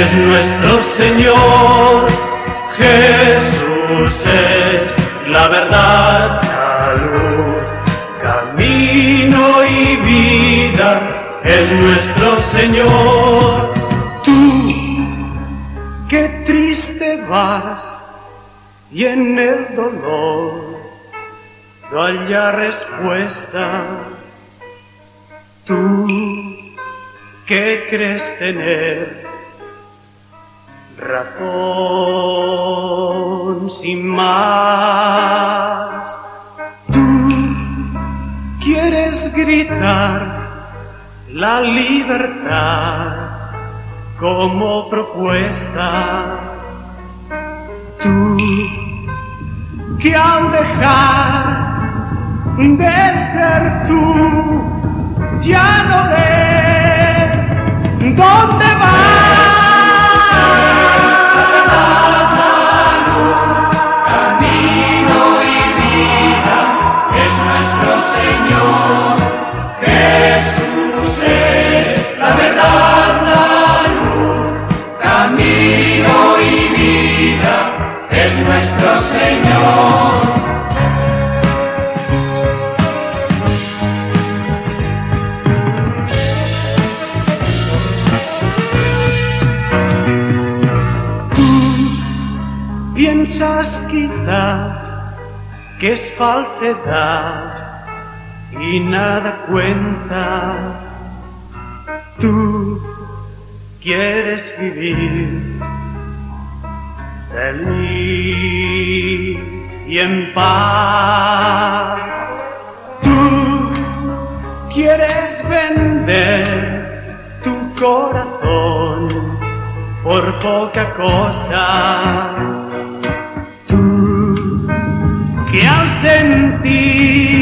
es nuestro Señor. Jesús es la verdad, la luz, camino y vida, es nuestro Señor. Tú, qué triste vas, y en el dolor no haya respuesta. Tú, que crees tener razón sin más. Tú quieres gritar la libertad como propuesta. Tú que al dejar de ser tú ya no ves dónde vas. Nuestro Señor. Tú piensas quizá que es falsedad y nada cuenta. Tú quieres vivir feliz y en paz. Tú quieres vender tu corazón por poca cosa. Tú que al sentir